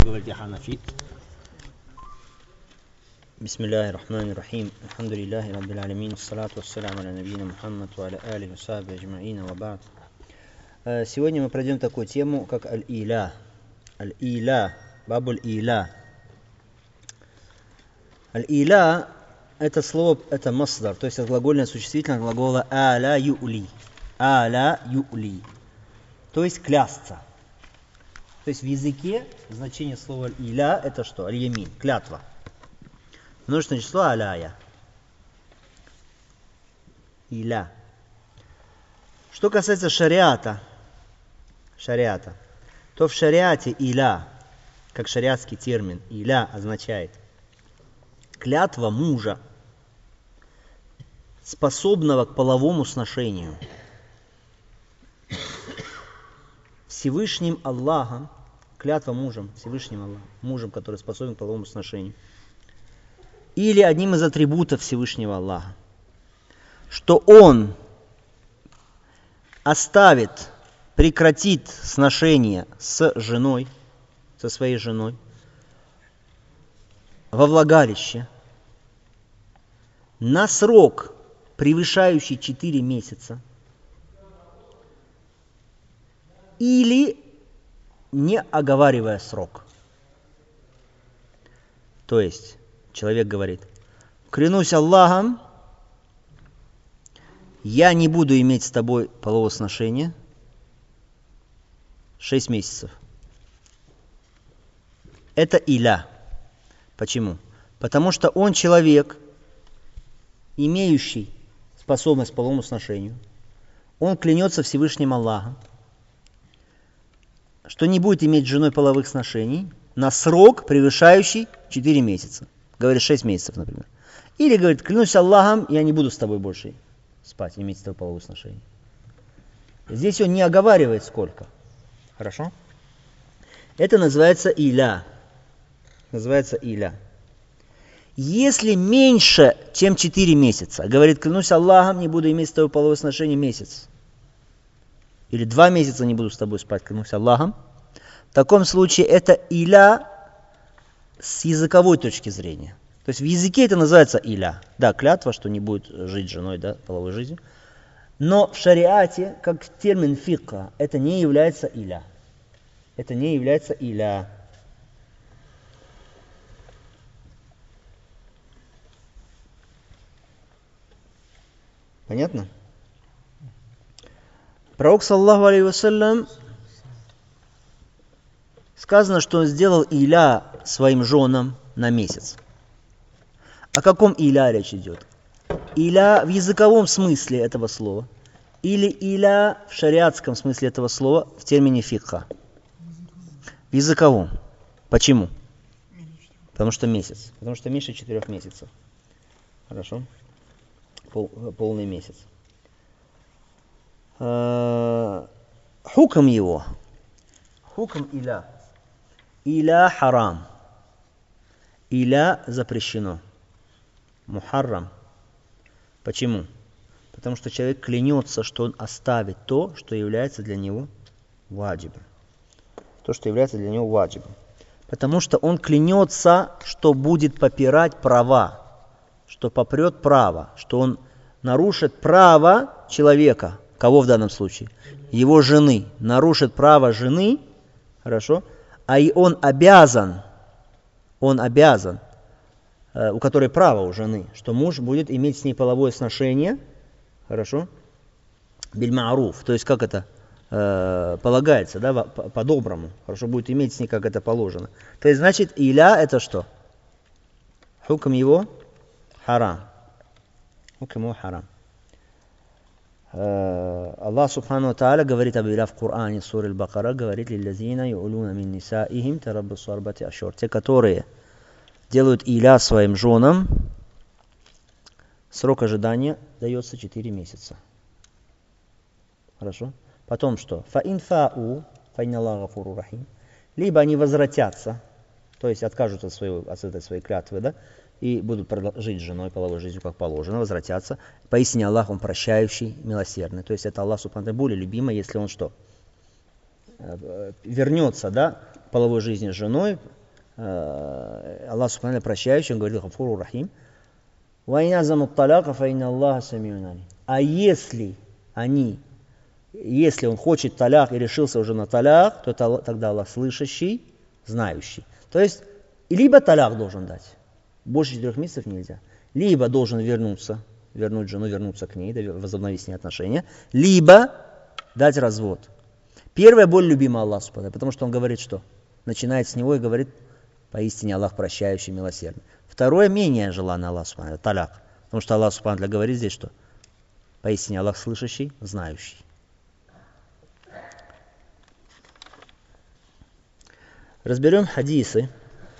говорите ханафит. Бисмиллахи рахмани рахим. Алхамдулиллахи раббил алямин. Ассалату вассаляму аля набийина Мухаммад ва аля алихи ва сахбихи аджмаин ва ба'д. Сегодня мы пройдем такую тему, как аль-иля. Аль-иля, бабуль иля. Аль-иля — это слово, это масдар, то есть это глагольное существительное глагола аля ю'ли. Аля ю'ли. То есть клясться. То есть в языке значение слова иля — это что? Аль-ямин, клятва. Множественное число аляя. Иля. Что касается шариата, то в шариате иля, как шариатский термин, иля означает клятва мужа, способного к половому сношению. Всевышним Аллахом, клятва мужем, Всевышним Аллахом, мужем, который способен к половому сношению. Или одним из атрибутов Всевышнего Аллаха, что он оставит, прекратит сношение с женой, со своей женой, во влагалище на срок, превышающий 4 месяца, или не оговаривая срок. То есть человек говорит: клянусь Аллахом, я не буду иметь с тобой полового сношения 6 месяцев. Это иля. Почему? Потому что он человек, имеющий способность к половому сношению. Он клянется Всевышним Аллахом, что не будет иметь с женой половых сношений на срок, превышающий 4 месяца. Говорит 6 месяцев, например. Или говорит: клянусь Аллахом, я не буду с тобой больше спать, иметь с тобой половые сношения. Здесь он не оговаривает сколько. Хорошо? Это называется иля. Называется иля. Если меньше, чем 4 месяца, говорит: клянусь Аллахом, не буду иметь с тобой половые сношения месяц. Или 2 месяца не буду с тобой спать, клянусь Аллахом. В таком случае это иля с языковой точки зрения. То есть в языке это называется иля. Да, клятва, что не будет жить с женой, да, половой жизнью. Но в шариате, как термин фикха, это не является иля. Это не является иля. Понятно? Пророк, саллаллаху алейхи вассалям, сказано, что он сделал иля своим женам на месяц. О каком иля речь идет? Иля в языковом смысле этого слова или иля в шариатском смысле этого слова в термине фикха? В языковом. Почему? Потому что месяц. Потому что меньше 4 месяцев. Хорошо? Полный месяц. Хукм его. Хукм иля. Иля харам. Иля запрещено. Мухаррам. Почему? Потому что человек клянется, что он оставит то, что является для него ваджибом. То, что является для него ваджибом. Потому что он клянется, что будет попирать права, что попрет право, что он нарушит право человека. Кого в данном случае? Его жены. Нарушит право жены, хорошо, а и он обязан, у которой право у жены, что муж будет иметь с ней половое сношение, хорошо, биль-ма'руф, то есть как это полагается, да, по-доброму, хорошо, будет иметь с ней, как это положено. То есть, значит, иля это что? Хукм его харам. Хукм его харам. Аллах субхану ва тааля говорит об иля в Коране, суре Аль-Бакара, говорит: лиллазина ю'луна мин нисаихим тараббусу арбати ашур. Те, которые делают иля своим женам, срок ожидания дается 4 месяца. Хорошо? Потом что? Фаин фа'у, фаинна Аллаха гафуру рахим. Либо они возвратятся, то есть откажутся от этой своей клятвы, да, и будут жить с женой половой жизнью, как положено, возвратятся. Поистине Аллах, Он прощающий, милосердный. То есть это Аллах субхану более любимый, если Он что? вернется, да, к половой жизни с женой, Аллах Субхану прощающий, он говорит: Гафуру Рахим. А если он хочет таляк и решился уже на таляк, то тогда Аллах слышащий, знающий. То есть, либо таляк должен дать, больше 4 месяцев нельзя, либо должен вернуть жену, вернуться к ней, возобновить с ней отношения, либо дать развод. Первое более любимое Аллаху Субхану, потому что он говорит, что начинает с него и говорит: поистине Аллах прощающий, милосердный. Второе менее желанное Аллаху Субхану, таляк. Потому что Аллах Субхану говорит здесь, что поистине Аллах слышащий, знающий. Разберем хадисы.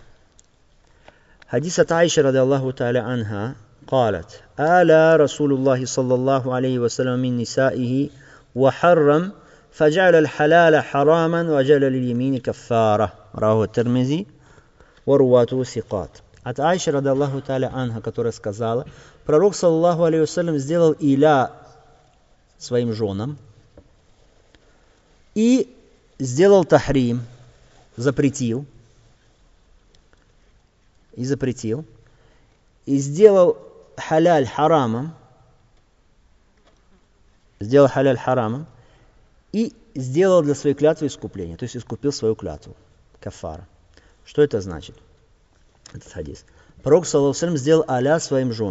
Хадис от Аиши ради Аллаху та'аля анха قالت: آلا رسول الله صلى الله عليه وسلم من نسائه وحرم فجعل الحلال حراما وجعل لليمين كفارة. رواه الترمذي ورواته ثقات. От Аиши ради Аллаху та'аля анха, которая сказала: пророк саллаллаху алейхи вассалям сделал иля своим женам и сделал тахрим, запретил, и сделал халяль харамом, и сделал для своей клятвы искупление, то есть искупил свою клятву, кафара. Что это значит? Этот хадис. Пророк, саллаллаху алейхи ва саллям, сделал иля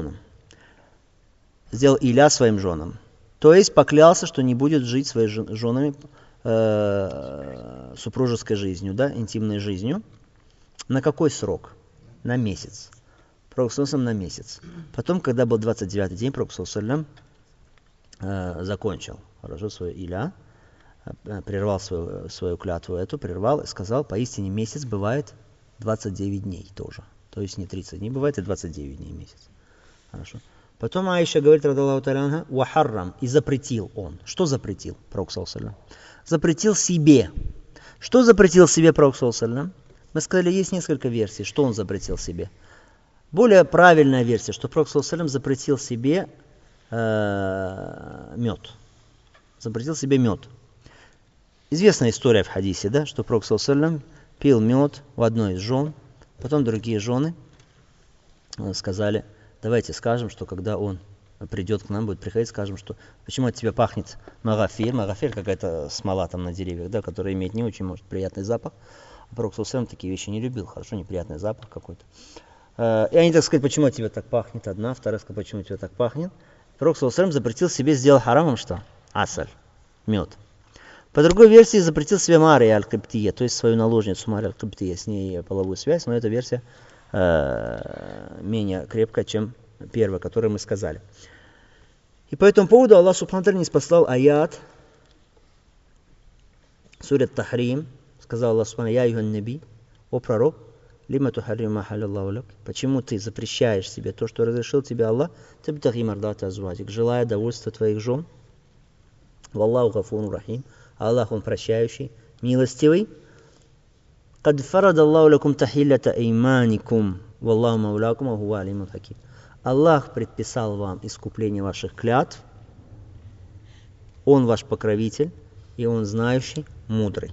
своим женам. То есть поклялся, что не будет жить своими женами супружеской жизнью, да, интимной жизнью. На какой срок? На месяц. Пророк, саллаллаху алейхи ва саллям, на месяц. Потом, когда был 29-й день, Пророк, саллаллаху алейхи ва саллям, закончил свое иля, прервал свою клятву эту, прервал и сказал: поистине месяц бывает 29 дней тоже. То есть не 30 дней бывает, и 29 дней месяц. Хорошо. Потом Аиша говорит, радаллаху та'аля анха, вахаррам, и запретил он. Что запретил Пророк саллаллаху алейхи ва саллям? Запретил себе. Что запретил себе Пророк саллаллаху алейхи ва саллям? Мы сказали, есть несколько версий, что он запретил себе. Более правильная версия, что Пророк саллаллаху алейхи ва саллям запретил себе мед. Запретил себе мед. Известная история в хадисе, да, что Пророк саллаллаху алейхи ва саллям пил мед у одной из жен, потом другие жены сказали: давайте скажем, что когда он придет к нам, будет приходить, скажем, что почему от тебя пахнет магафир. Магафир какая-то смола там на деревьях, да, которая имеет не очень, может, приятный запах. А Пророк саллаллаху алейхи ва саллям такие вещи не любил, хорошо, неприятный запах какой-то. И они так сказали: почему от тебя так пахнет? Одна, вторая сказала: почему от тебя так пахнет? Пророк саллаллаху алейхи ва саллям запретил себе, сделал харамом что? Асаль, мед. По другой версии запретил себе Мария аль-Киптия, то есть свою наложницу Мария аль-Киптия, с ней половую связь, но эта версия менее крепкая, чем первая, которую мы сказали. И по этому поводу Аллах Субхану ва Тааля ниспослал аят, сурат Тахрим, сказал Аллах Субхану: я юхан наби, о пророк, лима тухаррим ма халяллаху лак, почему ты запрещаешь себе то, что разрешил тебе Аллах, табтагhi мардата азваджик, желая довольства твоих жен. Валлаху гафуру рахим, Аллах, он прощающий, милостивый. Кад фарада Аллаху лакум тахиллата эйманикум, валлаху маулякум, ва хуа алимун хаким. Аллах предписал вам искупление ваших клятв. Он ваш покровитель, и он знающий, мудрый.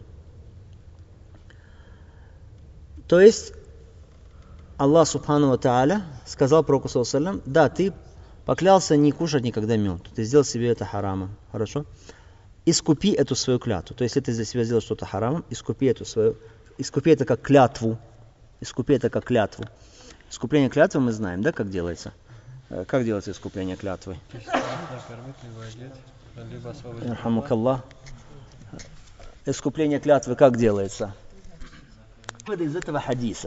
То есть Аллах Субхану ва Тааля сказал пророку саллаллаху алейхи ва саллям: да, ты поклялся не кушать никогда мед, ты сделал себе это харамом, хорошо? Искупи эту свою клятву. То есть, если ты для себя сделал что-то харамом, искупи это как клятву. Искупи это как клятву. Искупление клятвы мы знаем, да, как делается? Как делается искупление клятвы? Искупление клятвы как делается? Из этого хадиса.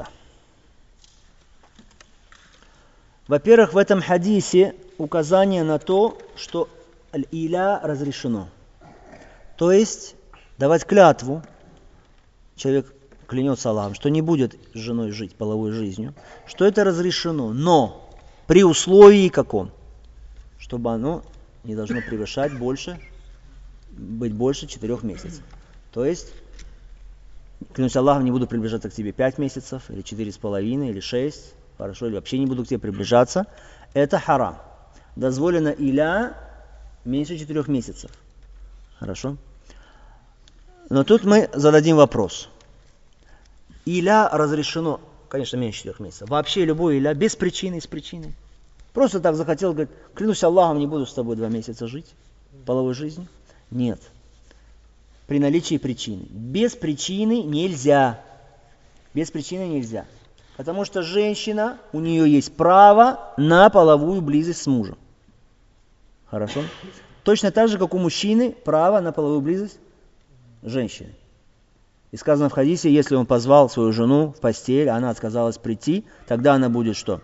Во-первых, в этом хадисе указание на то, что аль-иля разрешено. То есть давать клятву, человек клянется Аллахом, что не будет с женой жить половой жизнью, что это разрешено, но при условии каком? Чтобы оно не должно превышать быть больше 4 месяцев. То есть, клянусь Аллахом, не буду приближаться к тебе 5 месяцев, или 4,5, или 6, хорошо, или вообще не буду к тебе приближаться. Это харам. Дозволено иля меньше 4 месяцев. Хорошо? Но тут мы зададим вопрос. Иля разрешено, конечно, меньше 4 месяцев. Вообще любой иля без причины, с причиной. Просто так захотел, говорит, клянусь Аллахом, не буду с тобой 2 месяца жить половой жизнью. Нет. При наличии причины. Без причины нельзя. Без причины нельзя. Потому что женщина, у нее есть право на половую близость с мужем. Хорошо? Точно так же, как у мужчины право на половую близость с женщиной. И сказано в хадисе, если он позвал свою жену в постель, а она отказалась прийти, тогда она будет что?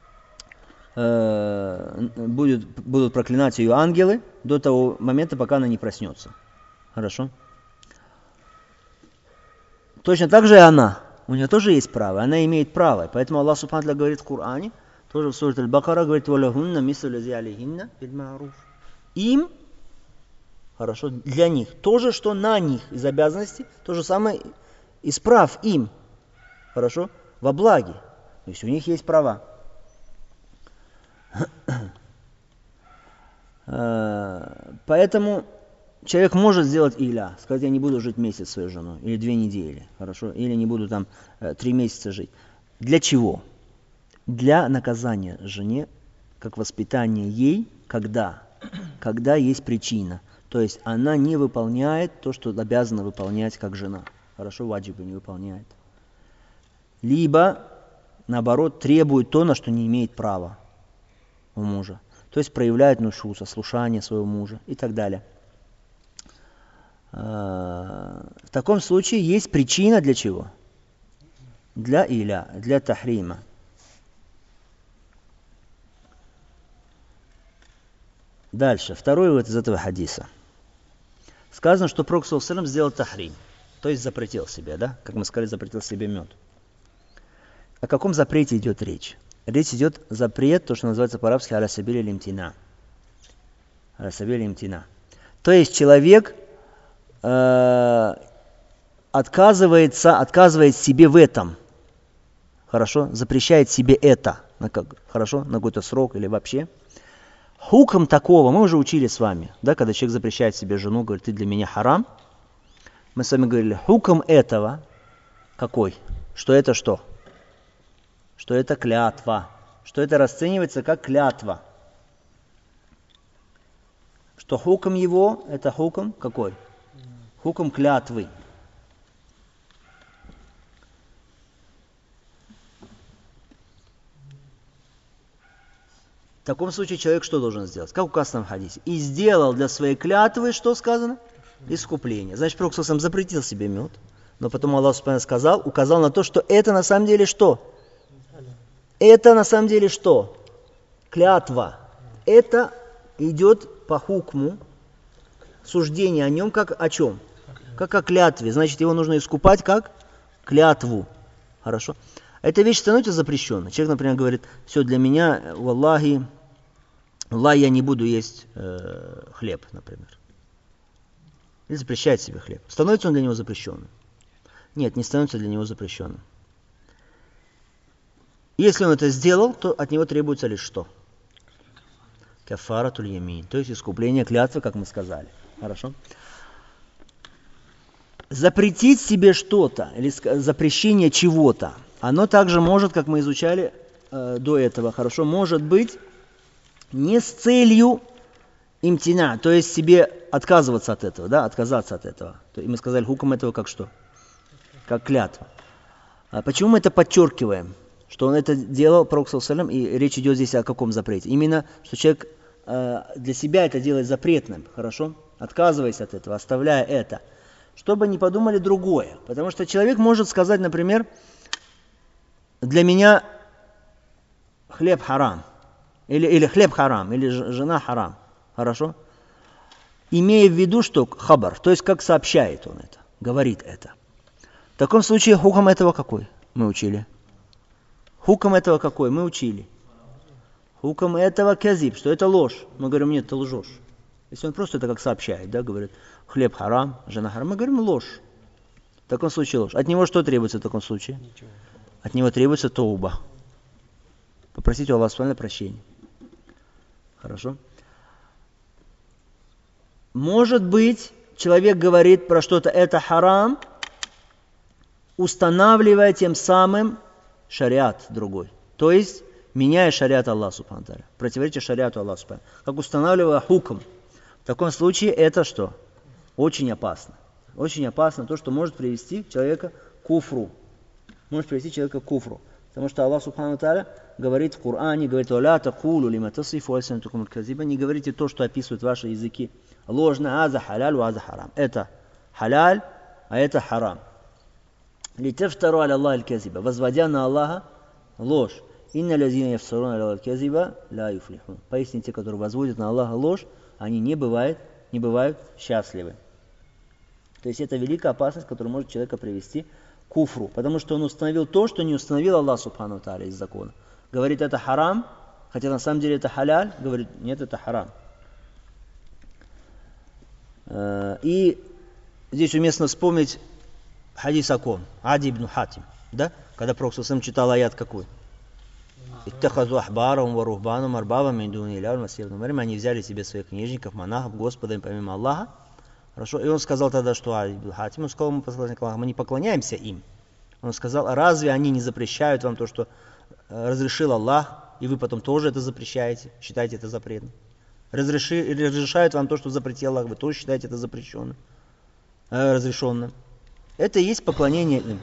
Будут проклинать ее ангелы до того момента, пока она не проснется. Хорошо? Точно так же и она. У нее тоже есть право. Она имеет право. Поэтому Аллах Субхану ва Тааля говорит в Коране, тоже в суре Аль-Бакара, говорит, «Валахунна мислу лази алейхинна биль-ма'руф». Им, хорошо, для них, то же, что на них из обязанностей, то же самое из прав им, хорошо, во благе. То есть у них есть права. Поэтому человек может сделать иля, сказать, я не буду жить месяц своей женой, или 2 недели, хорошо, или не буду там 3 месяца жить. Для чего? Для наказания жене, как воспитание ей, когда есть причина. То есть она не выполняет то, что обязана выполнять как жена. Хорошо, ваджибы не выполняет. Либо, наоборот, требует то, на что не имеет права у мужа. То есть проявляет нушус, ослушание своего мужа и так далее. В таком случае есть причина для чего? Для иля, для тахрима. Дальше, второй вывод из этого хадиса. Сказано, что Пророк саллаллаху алейхи ва саллям сделал тахрим, то есть запретил себе, да? Как мы сказали, запретил себе мед. О каком запрете идет речь? Речь идет запрет, то, что называется по-арабски аля сабили лимтина. Аля сабили лимтина. То есть человек отказывает себе в этом. Хорошо? Запрещает себе это. Хорошо? На какой-то срок или вообще. Хукм такого, мы уже учили с вами, да, когда человек запрещает себе жену, говорит, ты для меня харам. Мы с вами говорили, хукм этого какой? Что это что? Что это клятва. Что это расценивается как клятва. Что хукм его, это хукм какой? Хукм клятвы. В таком случае человек что должен сделать? Как указано в хадисе? И сделал для своей клятвы, что сказано? Искупление. Значит, Пророк саллаллаху алейхи ва саллям запретил себе мед, но потом Аллах субхану сказал, указал на то, что это на самом деле что? Это на самом деле что? Клятва. Это идет по хукму, суждение о нем как о чем? Как о клятве. Значит, его нужно искупать как клятву. Хорошо? Эта вещь становится запрещенной. Человек, например, говорит, все для меня, валлахи, я не буду есть хлеб, например. Или запрещает себе хлеб. Становится он для него запрещенным? Нет, не становится для него запрещенным. Если он это сделал, то от него требуется лишь что? Кафаратуль ямин, то есть искупление клятвы, как мы сказали. Хорошо? Запретить себе что-то, или запрещение чего-то, оно также может, как мы изучали до этого, хорошо, может быть не с целью имтина, то есть себе отказываться от этого, да, отказаться от этого. И мы сказали, хукм этого как что? Как клятва. Почему мы это подчеркиваем? Что он это делал, Пророк саллаллаху алейхи ва саллям, и речь идет здесь о каком запрете? Именно, что человек для себя это делает запретным, хорошо? Отказываясь от этого, оставляя это. Чтобы не подумали другое. Потому что человек может сказать, например, для меня хлеб харам. Или хлеб харам, или жена харам. Хорошо? Имея в виду, что хабар, то есть как сообщает он это, говорит это. В таком случае хукм этого какой? Мы учили. Хукм этого какой? Мы учили. Хукм этого казиб, что это ложь. Мы говорим, нет, ты лжешь. Если он просто это как сообщает, да, говорит, хлеб харам, жена харам, мы говорим ложь. В таком случае ложь. От него что требуется в таком случае? Ничего. От него требуется тауба. Попросите у Аллаха субхану прощения. Хорошо? Может быть, человек говорит про что-то это харам, устанавливая тем самым шариат другой. То есть, меняя шариат Аллаха Субхану ва Тааля. Противоречие шариату Аллаха Субхану. Как устанавливая хукм. В таком случае это что? Очень опасно. Очень опасно то, что может привести человека к куфру. Может привести человека к куфру. Потому что Аллах Субхану ва Тааля говорит в Коране, говорит: «Ла такулу лима тасифу альсинатукум аль-казиба». Не говорите то, что описывают ваши языки ложно. Аза халяль, аза харам. Это халяль, а это харам. Литафтару аля Аллахи аль-казиба. Возводя на Аллаха ложь. Инна лазина яфсаруна аля аль-казиба ла юфлихун. Поистине те, которые возводят на Аллаха ложь, они не бывают счастливы. То есть это великая опасность, которая может человека привести к куфру. Потому что он установил то, что не установил Аллах Субхану ва Тааля из закона. Говорит, это харам, хотя на самом деле это халяль. Говорит, нет, это харам. И здесь уместно вспомнить хадис о ком? Ади ибн Хатим. Да? Когда Пророк сам читал аят какой? «Иттахазу ахбарахум ва рухбанахум арбабам мин дуниллахи валь масих ибн Марьям». Они взяли себе своих книжников, монахов, Господа помимо Аллаха. Хорошо. И он сказал тогда, что Ади ибн Хатим, он сказал ему, посланник Аллаха, мы не поклоняемся им. Он сказал: разве они не запрещают вам то, что разрешил Аллах, и вы потом тоже это запрещаете, считаете это запретным? Разрешают вам то, что запретил Аллах, вы тоже считаете это запрещенным, разрешенным. Это и есть поклонение им.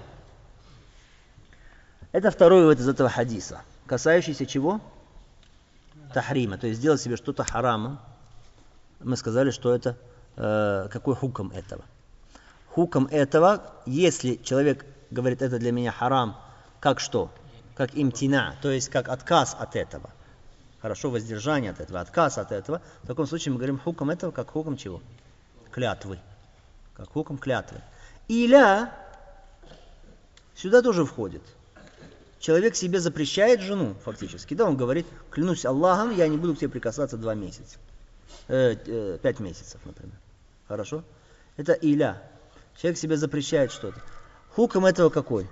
Это второй вывод из этого хадиса, касающийся чего? Тахрима, то есть сделать себе что-то харамом. Мы сказали, что это, какой хукм этого. Хукм этого, если человек говорит, это для меня харам, как что? Как имтина, то есть как отказ от этого. Хорошо, воздержание от этого, отказ от этого. В таком случае мы говорим хукм этого, как хукм чего? Клятвы. Как хукм клятвы. Иля сюда тоже входит. Человек себе запрещает жену, фактически. Да, он говорит: клянусь Аллахом, я не буду к тебе прикасаться 2 месяца. 5 месяцев, например. Хорошо? Это иля. Человек себе запрещает что-то. Хукм этого какой?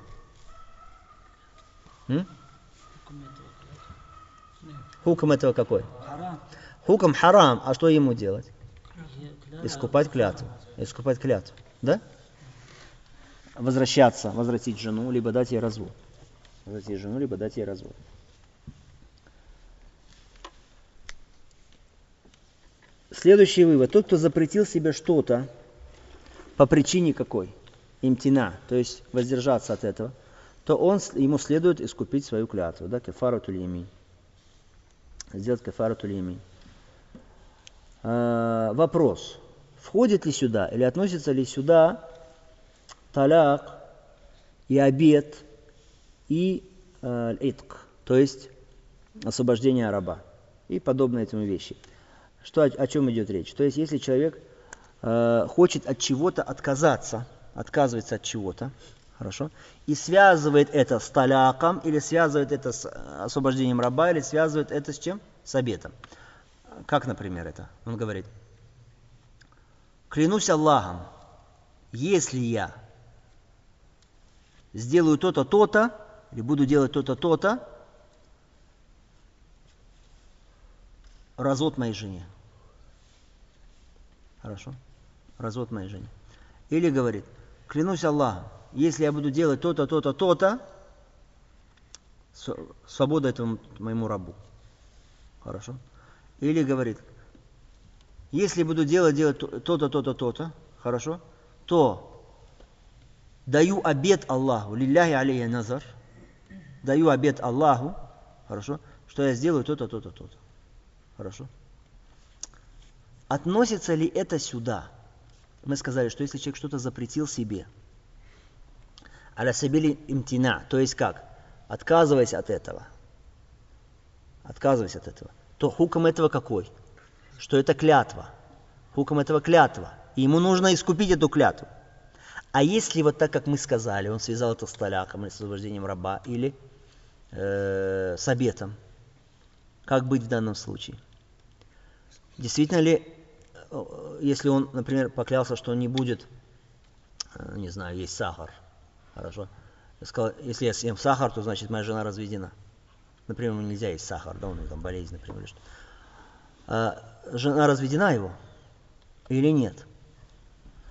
Хукм этого какой? Хукм харам. А что ему делать? Искупать клятву. Искупать клятву. Да? Возвратить жену, либо дать ей развод. Возвратить жену, либо дать ей развод. Следующий вывод. Тот, кто запретил себе что-то по причине какой? Имтина, то есть воздержаться от этого, то ему следует искупить свою клятву. Да? Кафаратуль ямин. Сделать кафаратуль ямин. Вопрос. Входит ли сюда или относится ли сюда таляк и обет и итк, то есть освобождение раба и подобные этому вещи. О чем идет речь? То есть если человек хочет от чего-то отказаться, отказывается от чего-то, хорошо, и связывает это с таляком, или связывает это с освобождением раба, или связывает это с чем? С обетом. Как, например, это? Он говорит: клянусь Аллахом, если я сделаю то-то, то-то, или буду делать то-то, то-то, развод моей жене. Хорошо? Развод моей жене. Или говорит: клянусь Аллахом, если я буду делать то-то, то-то, то-то, свобода этому моему рабу. Хорошо? Или говорит: если буду делать то-то, то-то, то-то, хорошо, то даю обет Аллаху, лилляхи алейхи назар, даю обет Аллаху, хорошо, что я сделаю то-то, то-то, то-то. Хорошо? Относится ли это сюда? Мы сказали, что если человек что-то запретил себе, аля сабили имтина, то есть как? Отказываясь от этого, то хукм этого какой? Что это клятва. Хукм этого клятва. И ему нужно искупить эту клятву. А если вот так, как мы сказали, он связал это с таляком, или с освобождением раба, или с обетом, как быть в данном случае? Действительно ли, если он, например, поклялся, что он не будет, не знаю, есть сахар, хорошо, сказал, если я съем сахар, то значит моя жена разведена. Например, ему нельзя есть сахар, да, у него там болезнь, например, или что. Жена разведена его или нет?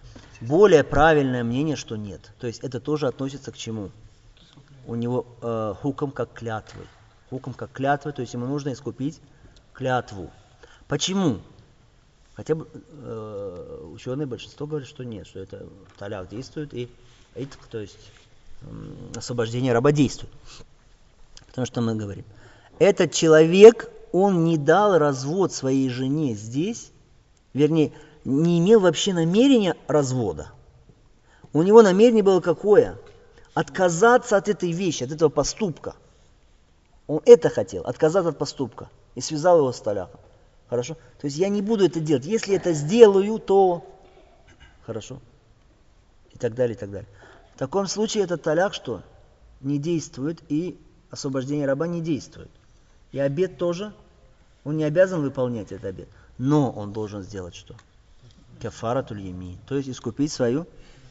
более правильное мнение, что нет. То есть это тоже относится к чему? У него хукм как клятвы. Хукм как клятвы, то есть ему нужно искупить клятву. Почему? Хотя бы ученые большинство говорят, что нет, что это таляк действует и итк, то есть освобождение раба действует. Потому что мы говорим, этот человек, он не дал развод своей жене здесь, вернее, не имел вообще намерения развода. У него намерение было какое? Отказаться от этой вещи, от этого поступка. Он это хотел, отказаться от поступка. И связал его с таляком. Хорошо? То есть я не буду это делать. Если это сделаю, то... Хорошо? И так далее, и так далее. В таком случае этот таляк что? Не действует, и освобождение раба не действует. И обет тоже, он не обязан выполнять этот обет. Но он должен сделать что? Кафаратуль ямин. То есть искупить свою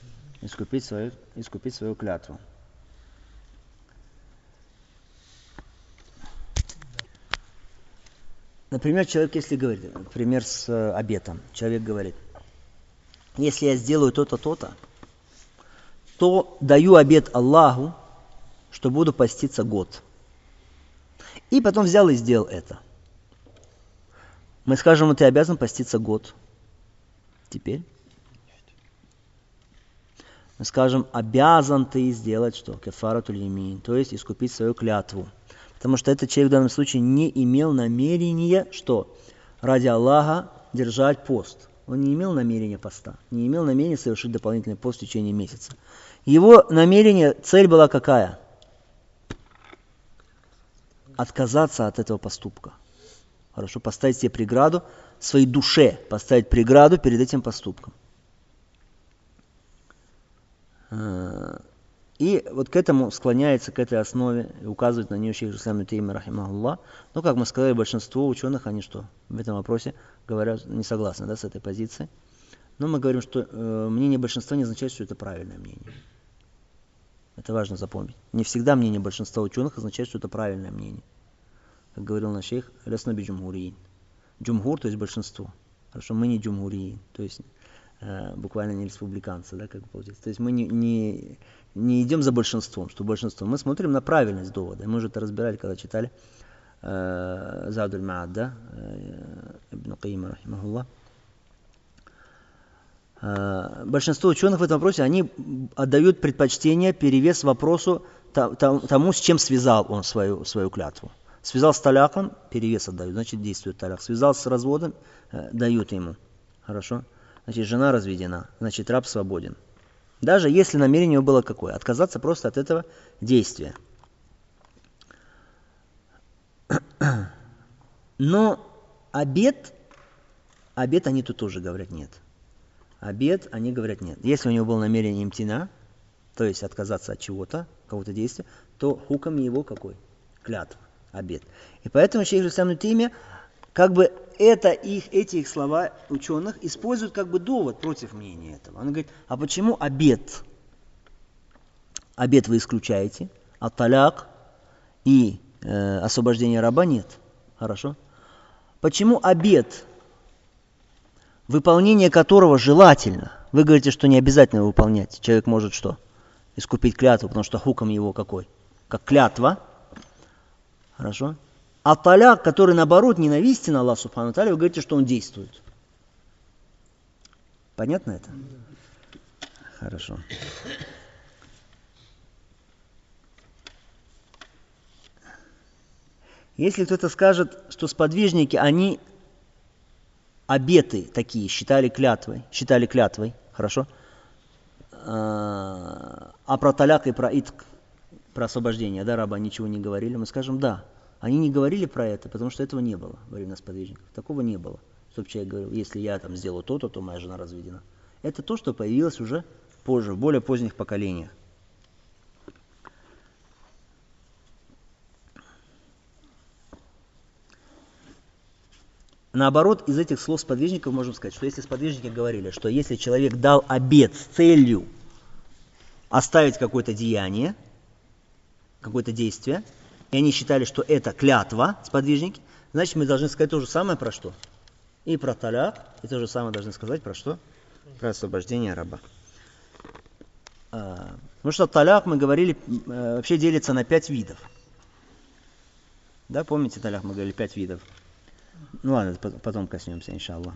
клятву. Например, человек, если говорит, например, с обетом, человек говорит, если я сделаю то-то, то-то, то даю обет Аллаху, что буду поститься год. И потом взял и сделал это. Мы скажем, ты обязан поститься год. Теперь мы скажем, обязан ты сделать что? Кафаратуль ямин, то есть искупить свою клятву. Потому что этот человек в данном случае не имел намерения, что? Ради Аллаха держать пост. Он не имел намерения поста, не имел намерения совершить дополнительный пост в течение месяца. Его намерение, цель была какая? Отказаться от этого поступка. Хорошо, поставить себе преграду, своей душе поставить преграду перед этим поступком. И вот к этому склоняется, к этой основе, и указывает на нее шейх ислам ибн Таймия рахимахуллах. Но, как мы сказали, большинство ученых, они что, в этом вопросе говорят, не согласны, да, с этой позицией. Но мы говорим, что мнение большинства не означает, что это правильное мнение. Это важно запомнить. Не всегда мнение большинства ученых означает, что это правильное мнение. Как говорил наш шейх, лясна би джумхуриин. Джумхур, то есть большинство. Хорошо, мы не джумхуриин, то есть буквально не республиканцы, да, как получается. То есть мы не идем за большинством, что большинство. Мы смотрим на правильность довода. Мы уже это разбирали, когда читали Задуль Ма'ад, да, Ибн Кайима рахимахуллах. Большинство ученых в этом вопросе, они отдают предпочтение, перевес вопросу тому, с чем связал он свою клятву. Связал с таляком, перевес отдают, значит действует таляк. Связал с разводом, дают ему. Хорошо? Значит, жена разведена, значит, раб свободен. Даже если намерение его было какое? Отказаться просто от этого действия. Но обет они тут тоже говорят нет. Обет они говорят нет. Если у него было намерение имтина, то есть отказаться от чего-то, какого-то действия, то хукм его какой? Клятва, обет. И поэтому шейх ислам ибн Таймия как бы эти их слова ученых используют как бы довод против мнения этого. Он говорит, а почему обет? Обет вы исключаете, а таляк и освобождение раба нет. Хорошо? Почему обет, выполнение которого желательно? Вы говорите, что не обязательно выполнять. Человек может что? Искупить клятву, потому что хукм его какой? Как клятва. Хорошо? А таляк, который наоборот ненавистен Аллаху субхану ва тааля, вы говорите, что он действует. Понятно это? Хорошо. Если кто-то скажет, что сподвижники, они обеты такие считали клятвой, хорошо? А про таляк и про итк, про освобождение, да, раба ничего не говорили, мы скажем, да. Они не говорили про это, потому что этого не было во время сподвижников. Такого не было. Чтобы человек говорил, если я там сделаю то-то, то моя жена разведена. Это то, что появилось уже позже, в более поздних поколениях. Наоборот, из этих слов сподвижников можем сказать, что если сподвижники говорили, что если человек дал обет с целью оставить какое-то деяние, какое-то действие, и они считали, что это клятва, сподвижники, значит, мы должны сказать то же самое про что? И про таляк, и то же самое должны сказать про что? Про освобождение раба. Потому что таляк, мы говорили, вообще делится на 5 видов. Да, помните, таляк, мы говорили 5 видов. Ну ладно, потом коснемся, иншаллах.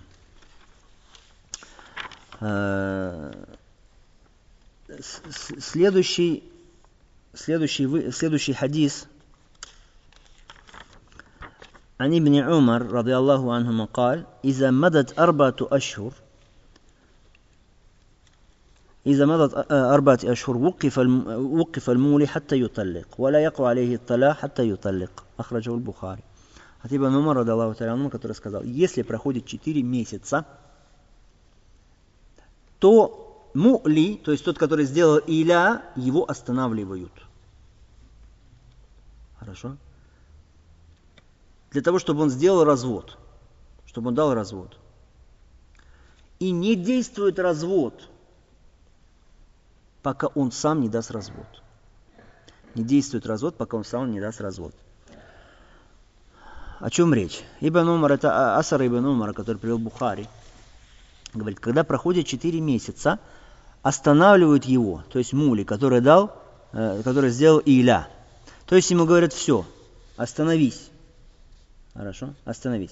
Следующий хадис. عن ابن عمر رضي الله عنهما قال إذا مضت أربعة أشهر وقف المولي حتى يطلق ولا يقع عليه الطلاق حتى يطلق أخرجه البخاري. От Ибн Умара, ради Аллаху та'аля анху, который сказал: если проходит 4 месяца, то му'ли, то есть тот, который сделал иля, его останавливают. Хорошо? Для того, чтобы он сделал развод, чтобы он дал развод. И не действует развод, пока он сам не даст развод. Не действует развод, пока он сам не даст развод. О чем речь? Ибн Умар, это асар Ибн Умара, который привел Бухари, говорит, когда проходит 4 месяца, останавливают его, то есть мули, который сделал иля. То есть ему говорят: все, остановись. Хорошо, остановись.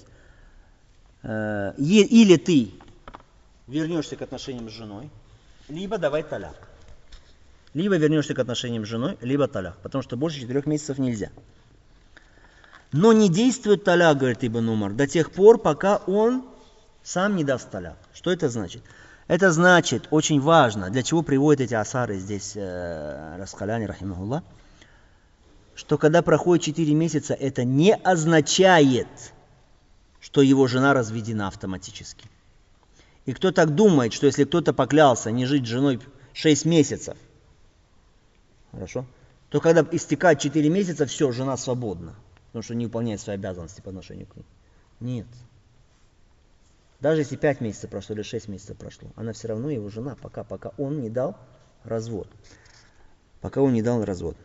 Или ты вернешься к отношениям с женой, либо давай таляк. Либо вернешься к отношениям с женой, либо таляк. Потому что больше 4 месяцев нельзя. Но не действует таляк, говорит Ибн Умар, до тех пор, пока он сам не даст таляк. Что это значит? Это значит, очень важно, для чего приводят эти асары здесь Расхаляни, рахимахуллах, что когда проходит 4 месяца, это не означает, что его жена разведена автоматически. И кто так думает, что если кто-то поклялся не жить с женой 6 месяцев, хорошо, то когда истекает 4 месяца, все, жена свободна, потому что не выполняет свои обязанности по отношению к ней. Нет. Даже если 5 месяцев прошло или 6 месяцев прошло, она все равно его жена, пока он не дал развод. Пока он не дал развод.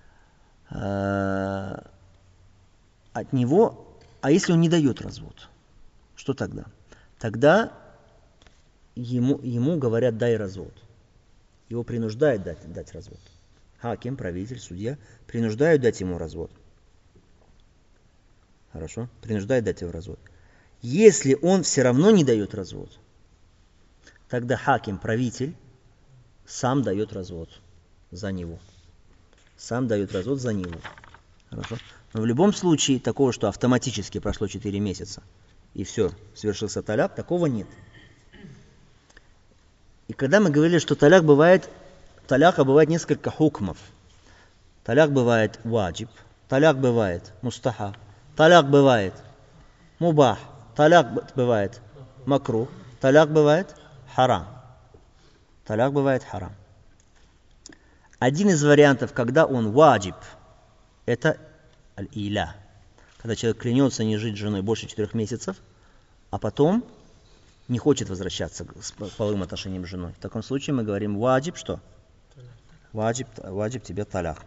От него, а если он не дает развод, что тогда? Тогда ему говорят: дай развод. Его принуждают дать развод. Хаким, правитель, судья принуждают дать ему развод. Хорошо? Принуждают дать ему развод. Если он все равно не дает развод, тогда хаким, правитель, сам дает развод за него. Сам дает развод за него. Хорошо? Но в любом случае, такого, что автоматически прошло 4 месяца, и все, совершился таляк, такого нет. И когда мы говорили, что таляка бывает несколько хукмов. Таляк бывает ваджиб, таляк бывает мустахаб, таляк бывает мубах, таляк бывает макрух, таляк бывает харам. Таляк бывает харам. Один из вариантов, когда он ваджиб, это аль-иля. Когда человек клянется не жить с женой больше 4 месяцев, а потом не хочет возвращаться к половым отношениям с женой. В таком случае мы говорим ваджиб, что? Ваджиб тебе таляк.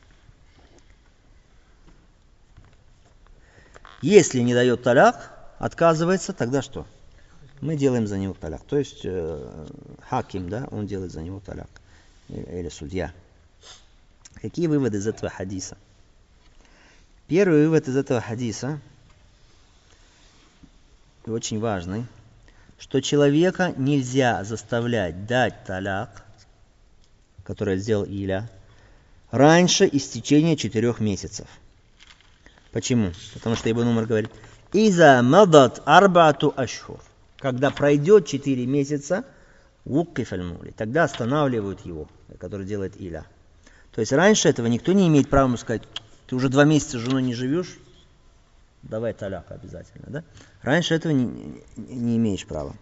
Если не дает таляк, отказывается, тогда что? Мы делаем за него таляк. То есть хаким, да, он делает за него таляк. Или судья. Какие выводы из этого хадиса? Первый вывод из этого хадиса, очень важный, что человека нельзя заставлять дать таляк, который сделал иля, раньше истечения 4 месяцев. Почему? Потому что Ибн Умар говорит: «Иза мадат арбату ашхур». Когда пройдет 4 месяца, вуккиф аль-мули, тогда останавливают его, который делает иля. То есть раньше этого никто не имеет права ему сказать: ты уже 2 месяца с женой не живешь, давай таляк обязательно. Да? Раньше этого не имеешь права.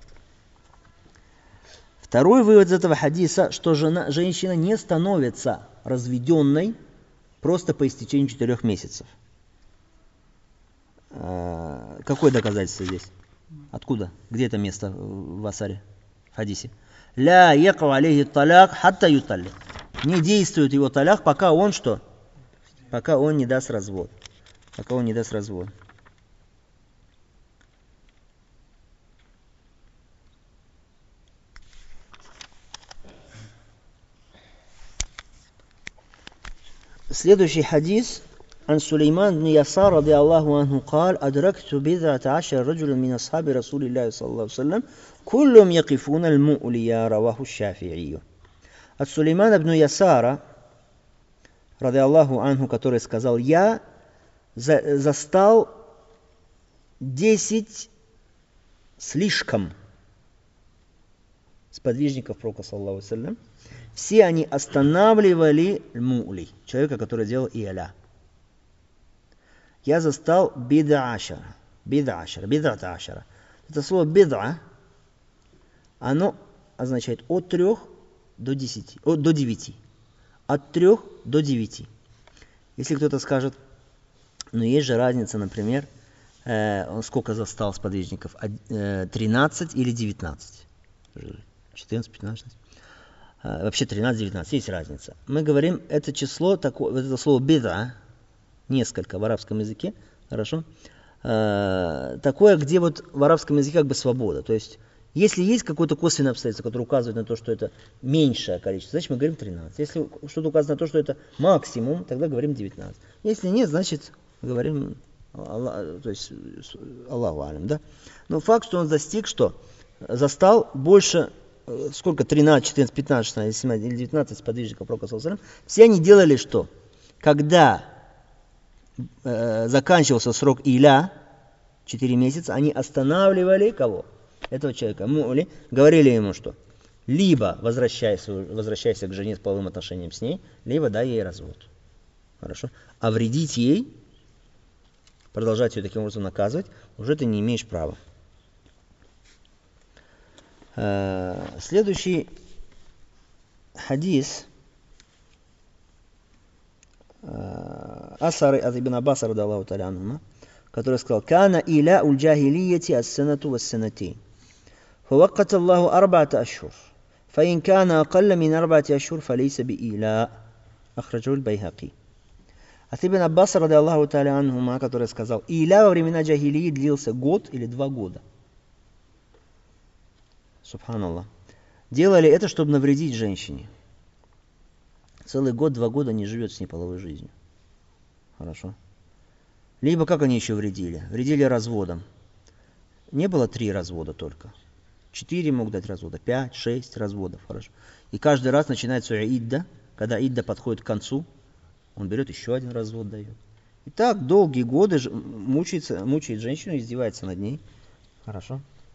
Второй вывод из этого хадиса, что женщина не становится разведенной просто по истечении 4 месяцев. Какое доказательство здесь? Откуда? Где это место в асаре, в хадисе? «Ля яку алейхи таляк хатта юталлик». Не действует его таляк, пока он что? Пока он не даст развод. Пока он не даст развод. Следующий хадис. عن سليمان بن يسار رضي الله عنه قال أدركت 12 رجلا من أصحاب رسول الله صلى الله عليه وسلم كلهم يقفون المؤلية رواه الشافعي. От Сулеймана ибн Ясара, ради Аллаху анху, который сказал: я застал 10 слишком сподвижников пророка, саллаллаху алейхи вассалям. Все они останавливали му'ли, человека, который делал и'ля. Я застал бид'ата ашара. Это слово бид'а, оно означает от 3 до 9. От 3 до 9. Если кто-то скажет, ну есть же разница, например, он сколько застал сподвижников? 13 или 19? 14, 15. Вообще 13-19, есть разница. Мы говорим, это число, это слово бид'а, несколько в арабском языке, хорошо, такое, где вот в арабском языке как бы свобода. То есть, если есть какое-то косвенное обстоятельство, которое указывает на то, что это меньшее количество, значит мы говорим 13. Если что-то указано на то, что это максимум, тогда говорим 19. Если нет, значит говорим то есть Аллаху алям, да? Но факт, что он достиг, что застал больше, сколько, 13, 14, 15, 16, 17 или 19 сподвижников пророка, саллаллаху алейхи ва саллям, все они делали что? Когда заканчивался срок иля, 4 месяца, они останавливали кого? Этого человека. Му'ли, говорили ему, что либо возвращайся к жене с половым отношением с ней, либо дай ей развод. Хорошо? А вредить ей, продолжать ее таким образом наказывать, уже ты не имеешь права. Следующий хадис. Асар от Ибн Аббаса, ради Аллаху та'аля анхума, который сказал: «Кана иля уль джахилияти ас-санату вас-санатин. Фаваккат Аллаху 4 ашхур. Фаин кана акалла мин 4 ашхур, фалейса би иля». Ахраджу аль-Байхаки. От Ибн Аббаса, ради Аллаху та'аля анхума, который сказал: иля во времена джахилии длился год или 2 года. Субханаллах. Делали это, чтобы навредить женщине. Целый год, 2 года не живет с ней половой жизнью. Хорошо. Либо как они еще вредили? Вредили разводом. Не было 3 развода только. 4 мог дать развода, 5, 6 разводов. Хорошо. И каждый раз начинается идда. Когда идда подходит к концу, он берет еще 1 развод, дает. И так долгие годы мучает женщину, издевается над ней. Хорошо.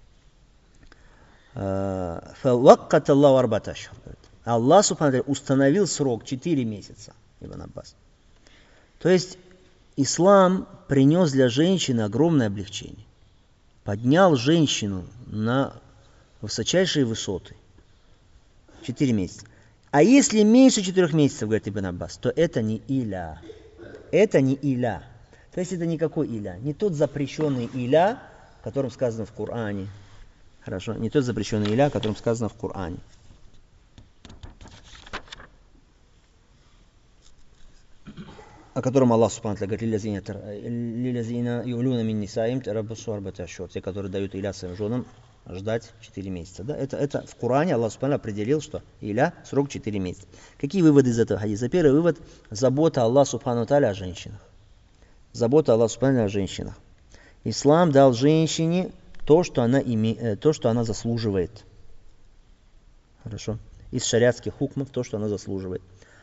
Фаваккат Аллаху 4 ашхур. Аллах субхану установил срок 4 месяца. Ибн Аббас. То есть ислам принес для женщины огромное облегчение. Поднял женщину на высочайшие высоты. 4 месяца. А если меньше 4 месяцев, говорит Ибн Аббас, то это не иля. Это не иля. То есть это никакой иля. Не тот запрещенный иля, о котором сказано в Коране. Хорошо. Не тот запрещенный иля, о котором сказано в Коране. О котором Аллах субхану говорит: «Лилязина юлюна мин нисаим тараббасу 4 ашхур». Те, которые дают иля своим женам, ждать 4 месяца. Да? Это в Коране Аллах субхану определил, что иля срок 4 месяца. Какие выводы из этого хадиса? Первый вывод: забота Аллаха субхану о женщинах. Забота Аллаха субхану о женщинах. Ислам дал женщине то, что она заслуживает. Хорошо. Из шариатских хукмов то, что она заслуживает.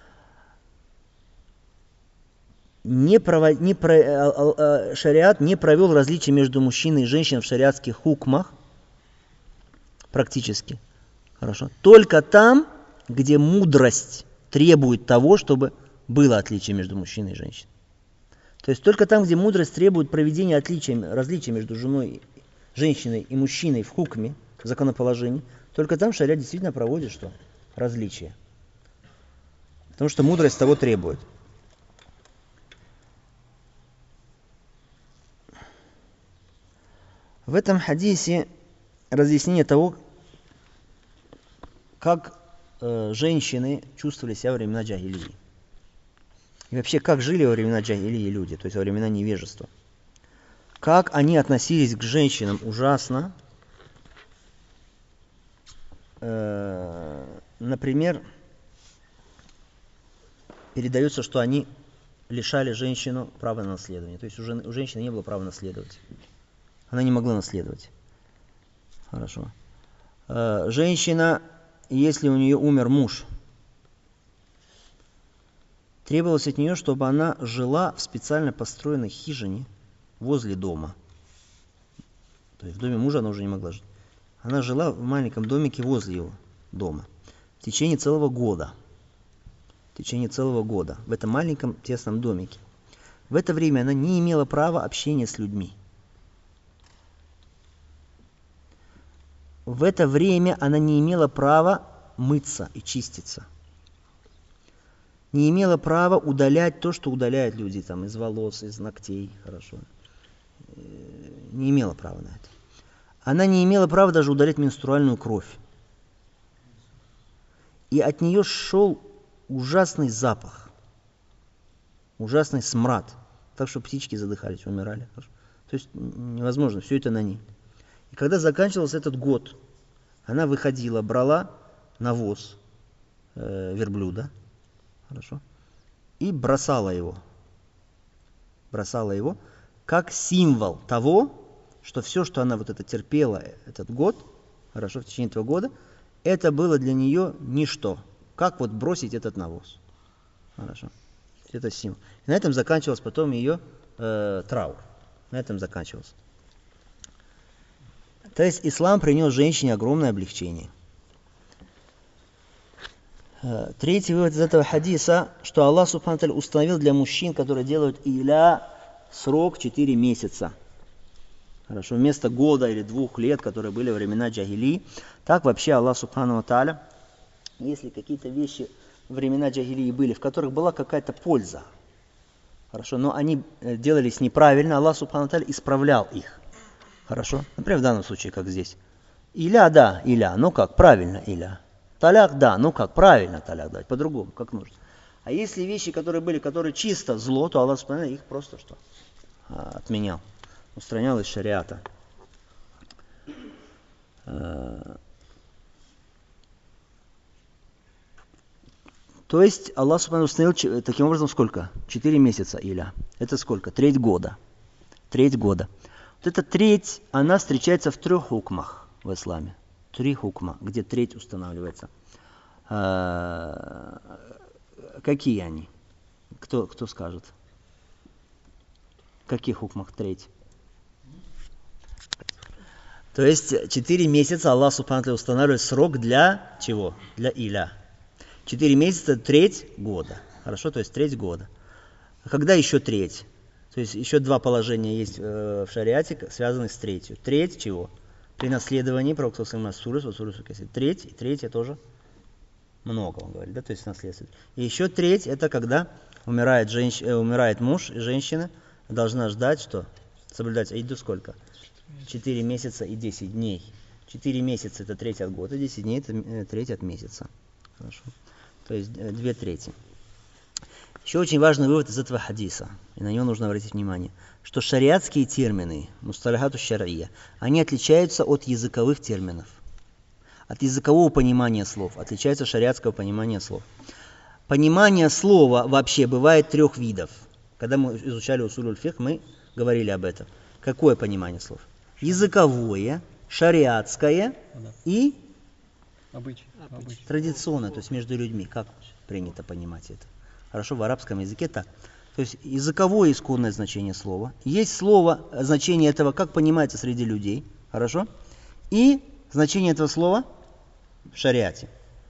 Шариат не провел различия между мужчиной и женщиной в шариатских хукмах практически. Хорошо. Только там, где мудрость требует того, чтобы было отличие между мужчиной и женщиной. То есть только там, где мудрость требует проведения различия между женщиной и мужчиной в хукме, в законоположении, только там шариат действительно проводит что? Различия. Потому что мудрость того требует. В этом хадисе разъяснение того, как женщины чувствовали себя во времена джахилии. И вообще, как жили во времена джахилии люди, то есть во времена невежества. Как они относились к женщинам ужасно. Например, передается, что они лишали женщину права на наследование. То есть у женщины не было права наследовать. Она не могла наследовать. Хорошо. Женщина, если у нее умер муж, требовалось от нее, чтобы она жила в специально построенной хижине возле дома. То есть в доме мужа она уже не могла жить. Она жила в маленьком домике возле его дома в течение целого года. В течение целого года. В этом маленьком тесном домике. В это время она не имела права общения с людьми. В это время она не имела права мыться и чиститься. Не имела права удалять то, что удаляют люди там, из волос, из ногтей. Хорошо. Не имела права на это. Она не имела права даже удалять менструальную кровь. И от нее шел ужасный запах. Ужасный смрад. Так что птички задыхались, умирали. То есть невозможно, все это на ней. И когда заканчивался этот год, она выходила, брала навоз верблюда, хорошо, и бросала его. Бросала его как символ того, что все, что она вот это терпела этот год, хорошо, в течение этого года, это было для нее ничто. Как вот бросить этот навоз. Хорошо. Это символ. И на этом заканчивался потом ее траур. На этом заканчивался. То есть ислам принес женщине огромное облегчение. Третий вывод из этого хадиса, что Аллах Субхану ва Тааля установил для мужчин, которые делают иля, срок 4 месяца. Хорошо, вместо года или 2 лет, которые были во времена джахили. Так вообще Аллах Субхану ва Тааля, если какие-то вещи во времена джахилии были, в которых была какая-то польза, хорошо, но они делались неправильно, Аллах Субхану ва Тааля исправлял их. Хорошо? Например, в данном случае, как здесь. Иля, да, иля, ну как, правильно иля. Таляк, да, ну как, правильно таляк дать, по-другому, как нужно. А если вещи, которые были, которые чисто зло, то Аллах Субхану ва Тааля их просто что? Отменял, устранял из шариата. То есть Аллах Субхану установил таким образом сколько? 4 месяца иля. Это сколько? Треть года. Треть года. Вот эта треть, она встречается в 3 хукмах в исламе. 3 хукма, где треть устанавливается. Какие они? Кто скажет? В каких хукмах треть? То есть 4 месяца Аллах Субхану ва Тааля устанавливает срок для чего? Для иля. 4 месяца, треть года. Хорошо, то есть треть года. А когда еще треть? То есть еще 2 положения есть в шариате, связанных с третью. Треть чего? При наследовании, пророк треть, и третья тоже много, он говорит, да, то есть наследство. И еще треть, это когда умирает муж, и женщина должна ждать, что? Соблюдать айду сколько? 4 месяца и 10 дней. 4 месяца это треть от года, 10 дней это треть от месяца. Хорошо. То есть 2/3. Еще очень важный вывод из этого хадиса, и на него нужно обратить внимание, что шариатские термины, мусталахату шар'ия, они отличаются от языковых терминов. От языкового понимания слов отличается шариатского понимания слов. Понимание слова вообще бывает 3 видов. Когда мы изучали усуль фикх, мы говорили об этом. Какое понимание слов? Языковое, шариатское и традиционное, то есть между людьми. Как принято понимать это? Хорошо, в арабском языке так. То есть языковое исконное значение слова. Есть слово, значение этого, как понимается среди людей. Хорошо? И значение этого слова в шариате.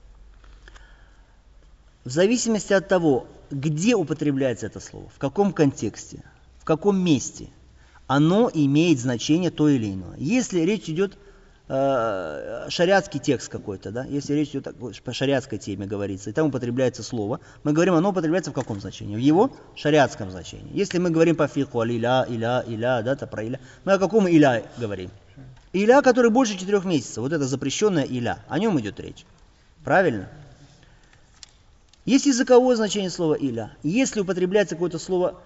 В зависимости от того, где употребляется это слово, в каком контексте, в каком месте, оно имеет значение то или иное. Если речь идет шариатский текст какой-то, да, если речь идет по шариатской теме говорится, и там употребляется слово, мы говорим, оно употребляется в каком значении? В его шариатском значении. Если мы говорим по фикху, иля, да, то про иля, мы о каком иля говорим? Иля, который больше 4 месяцев, вот это запрещенное иля, о нем идет речь. Правильно? Есть языковое значение слова иля. Если употребляется какое-то слово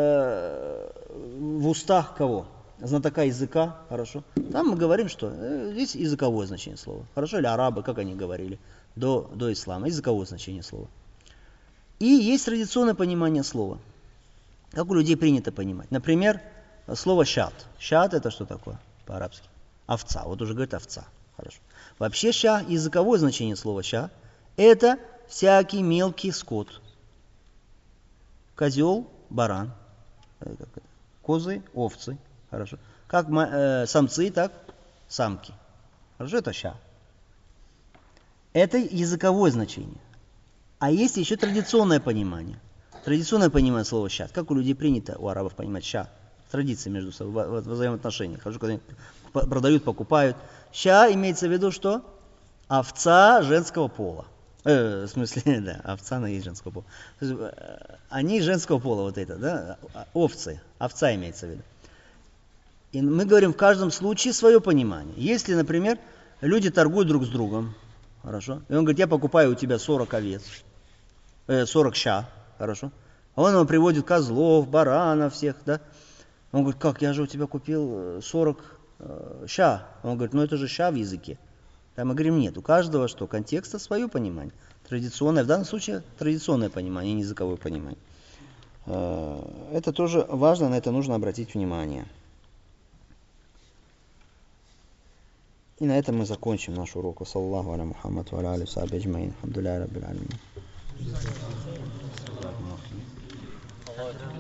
в устах кого? Знатока языка, хорошо. Там мы говорим, что здесь языковое значение слова. Хорошо, или арабы, как они говорили до ислама, языковое значение слова. И есть традиционное понимание слова. Как у людей принято понимать. Например, слово «щат». «Щат» это что такое по-арабски? Овца. Вот уже говорит овца. Хорошо. Вообще ща, языковое значение слова ща, это всякий мелкий скот. Козел, баран, козы, овцы. Хорошо. Как самцы, так самки. Хорошо, это ща. Это языковое значение. А есть еще традиционное понимание. Традиционное понимание слова ща. Как у людей принято, у арабов понимать ща. Традиции между собой, в взаимоотношениях. Хорошо, когда они продают, покупают. Ща имеется в виду что? Овца женского пола. В смысле, да, овца, она есть женского пола. Они женского пола, вот это, да, овцы, овца имеется в виду. И мы говорим в каждом случае свое понимание. Если, например, люди торгуют друг с другом, хорошо, и он говорит, я покупаю у тебя 40 овец, 40 ща, хорошо, а он ему приводит козлов, баранов всех, да, он говорит, как, я же у тебя купил 40 ща, он говорит, ну это же ща в языке. А мы говорим, нет, у каждого что? Контекста свое понимание. Традиционное, в данном случае традиционное понимание, не языковое понимание. Это тоже важно, на это нужно обратить внимание. И на этом мы закончим наш урок. Саллаллаху аля Мухаммад ва аля алихи ва сахбихи аджмаин. Алхамдулиллахи раббил алямин.